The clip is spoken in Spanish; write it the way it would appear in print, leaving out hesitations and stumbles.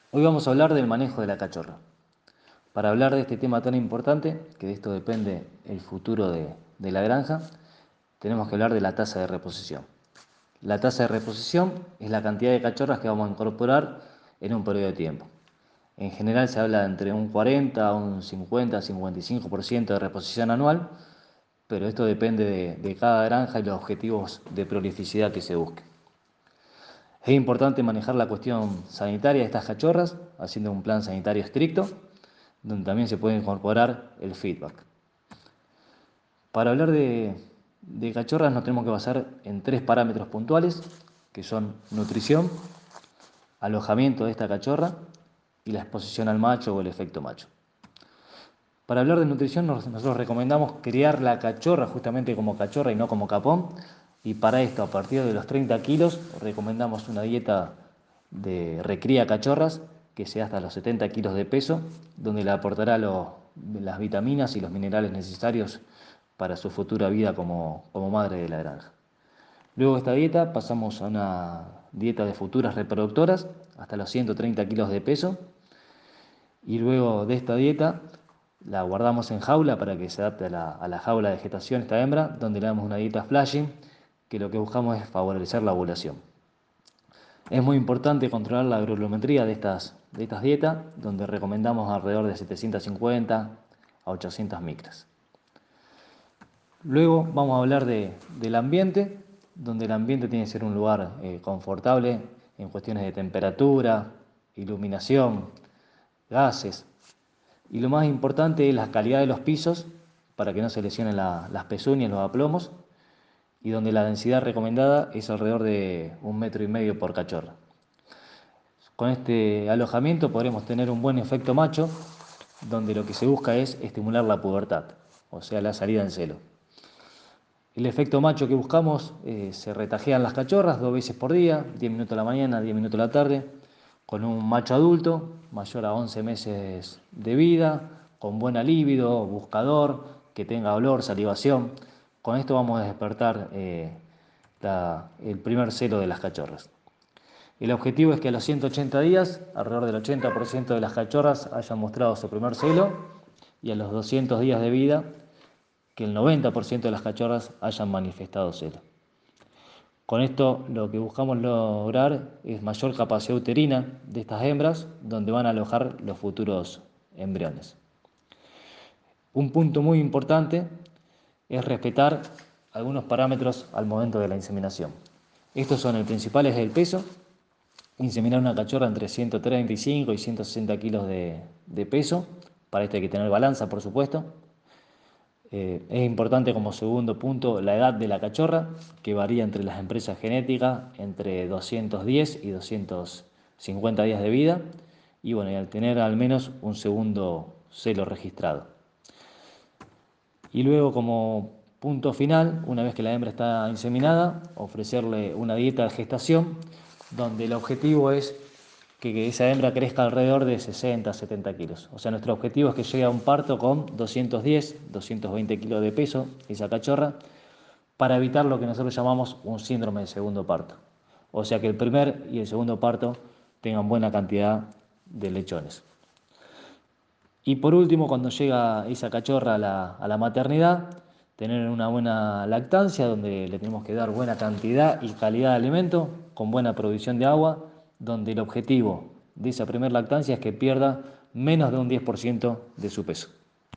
Hoy vamos a hablar del manejo de la cachorra. Para hablar de este tema tan importante, que de esto depende el futuro de la granja, tenemos que hablar de la tasa de reposición. La tasa de reposición es la cantidad de cachorras que vamos a incorporar en un periodo de tiempo. En general se habla de entre un 40 a un 50, 55% de reposición anual, pero esto depende de cada granja y los objetivos de prolificidad que se busque. Es importante manejar la cuestión sanitaria de estas cachorras, haciendo un plan sanitario estricto, donde también se puede incorporar el feedback. Para hablar de cachorras nos tenemos que basar en tres parámetros puntuales, que son nutrición, alojamiento de esta cachorra y la exposición al macho o el efecto macho. Para hablar de nutrición nosotros recomendamos criar la cachorra justamente como cachorra y no como capón, y para esto a partir de los 30 kilos recomendamos una dieta de recría cachorras que sea hasta los 70 kilos de peso, donde le aportará las vitaminas y los minerales necesarios para su futura vida como madre de la granja. Luego de esta dieta pasamos a una dieta de futuras reproductoras hasta los 130 kilos de peso, y luego de esta dieta la guardamos en jaula para que se adapte a la jaula de gestación esta hembra, donde le damos una dieta flashing, que lo que buscamos es favorecer la ovulación. Es muy importante controlar la granulometría de estas dietas, donde recomendamos alrededor de 750 a 800 micras. Luego vamos a hablar del ambiente, donde el ambiente tiene que ser un lugar confortable en cuestiones de temperatura, iluminación, gases. Y lo más importante es la calidad de los pisos para que no se lesionen las pezuñas, los aplomos, y donde la densidad recomendada es alrededor de 1,5 metros por cachorra. Con este alojamiento podremos tener un buen efecto macho, donde lo que se busca es estimular la pubertad, o sea, la salida en celo. El efecto macho que buscamos, se retajean las cachorras 2 veces por día, 10 minutos a la mañana, 10 minutos a la tarde, con un macho adulto mayor a 11 meses de vida, con buena libido, buscador, que tenga olor, salivación. Con esto vamos a despertar el primer celo de las cachorras. El objetivo es que a los 180 días, alrededor del 80% de las cachorras hayan mostrado su primer celo, y a los 200 días de vida, que el 90% de las cachorras hayan manifestado celo. Con esto lo que buscamos lograr es mayor capacidad uterina de estas hembras, donde van a alojar los futuros embriones. Un punto muy importante es respetar algunos parámetros al momento de la inseminación. Estos son: el principal es el peso. Inseminar una cachorra entre 135 y 160 kilos de peso. Para esto hay que tener balanza, por supuesto. Es importante como segundo punto la edad de la cachorra, que varía entre las empresas genéticas entre 210 y 250 días de vida, y bueno, y al tener al menos un segundo celo registrado. Y luego, como punto final, una vez que la hembra está inseminada, ofrecerle una dieta de gestación, donde el objetivo es que esa hembra crezca alrededor de 60 a 70 kilos. O sea, nuestro objetivo es que llegue a un parto con 210, 220 kilos de peso esa cachorra, para evitar lo que nosotros llamamos un síndrome de segundo parto. O sea, que el primer y el segundo parto tengan buena cantidad de lechones. Y por último, cuando llega esa cachorra a la maternidad, tener una buena lactancia, donde le tenemos que dar buena cantidad y calidad de alimento, con buena provisión de agua, donde el objetivo de esa primera lactancia es que pierda menos de un 10% de su peso.